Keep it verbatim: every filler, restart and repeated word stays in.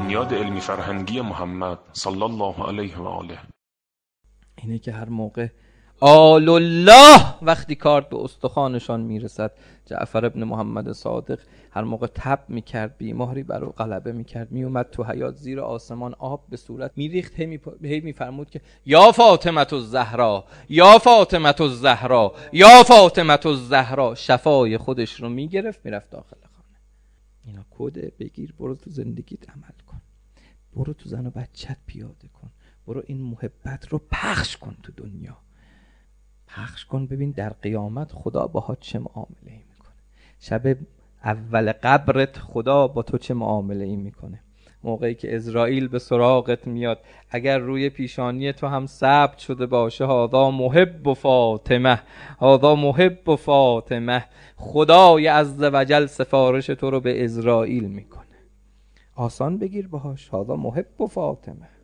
بنیاد علمی فرهنگی محمد صلی الله علیه و آله اینه که هر موقع آل الله وقتی کارت به استخوانشان میرسد، جعفر ابن محمد صادق هر موقع تب میکرد، بیماری بر او غلبه میکرد، میومد تو حیاط زیر آسمان آب به صورت میریخت، هی میفرمود که یا فاطمه الزهرا، یا فاطمه الزهرا، یا فاطمه الزهرا. شفای خودش رو میگرفت میرفت داخل خانه. اینا کده، بگیر برو تو زندگیت عمل کن، برو تو زن و بچت پیاده کن، برو این محبت رو پخش کن تو دنیا، پخش کن، ببین در قیامت خدا باهات چه معامله ای میکنه، شب اول قبرت خدا با تو چه معامله ای میکنه. موقعی که اسرائیل به سراغت میاد، اگر روی پیشانی تو هم ثبت شده باشه هذا محب و فاطمه، هذا محب و فاطمه، خدای عزوجل سفارش تو رو به اسرائیل میکنه. آسان بگیر باهاش هذا محب و فاطمه.